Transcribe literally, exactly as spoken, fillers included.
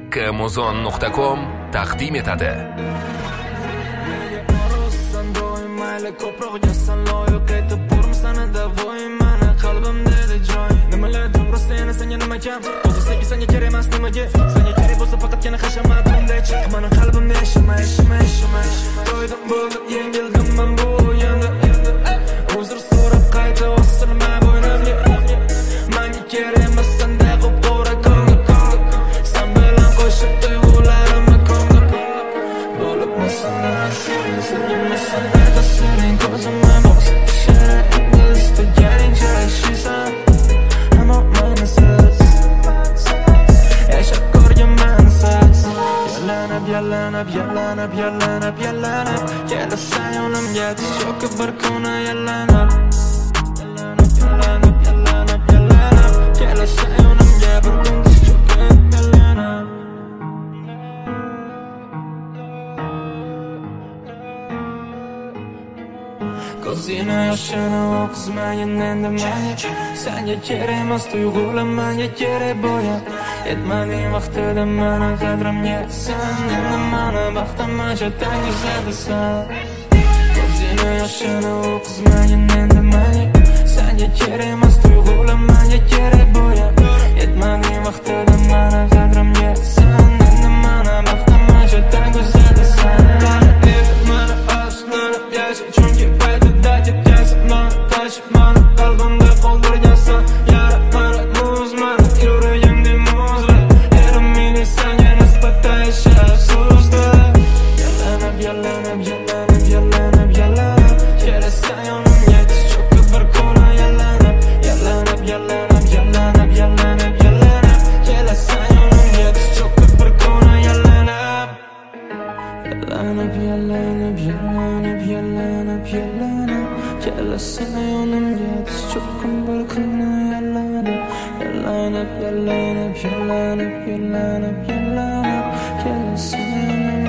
Muzon nuqta com taqdim etadi. Ko'proq jasan loyiq etib bo'lmasana davoy meni qalbimda edi joy. Nimalardir rost yana senga nima kam? O'zi senga senga kerak emas nimaga? Senga kerak bo'lsa faqatgina hashamat bunday chiq meni qalbimda yashama yashama yashama. To'ydim bo'ldim yengildim men bu o'yinda. Uzr so'rab qayta osilma bo'ynimga. Menga kerak emas senda qo'pqora ko'ngil. Sen bilan qo'shib tuyg'ularimni ko'ngil. Bo'libmisan sen sen sen senin ko'zimga bosib tushar endi getting jarayishsan hamma mensiz yashab ko'rgan mensiz yalanib yalanib yalanib yalanib yalanib kelasan yo'limga tiz cho'kib bir kuni yalanib yalanib yalanib yalanib yalanib kelasan yo'limga bir kun tiz cho'kib yalanib. Ko'zingni yoshini oqizmayin endi menga. Senga kerak emas tuyg'ular menga kerak bo'ya. Yetmading vaqtida meni qadrimga sen endi meni baxtimga jatan guzarsan. Ko'zingni yoshini oqizmayin endi menga. Senga kerak emas tuyg'ular menga kerak bo'ya. Yetmading vaqtida meni qadrimga sen endi meni baxtimga jatan guzarsan. Meni aslanib yasha chunki mani qalbimda qoldirgansan yara mani muz mani yuragimda muzlar erim meni senga nisbatan afsusda yalanib yalanib yalanib yalanib yalanib kelasan yonimga tiz cho'kib bir kuni yalanib yalanib yalanib yalanib yalanib yalanib kelasan yonimga tiz cho'kib bir kuni yalanib yalanib yalanib yalanib yalanib yalanib kelasan yonimga tiz cho'kib bir kuni yalanib yalanib yalanib yalanib yalanib yalanib kelasan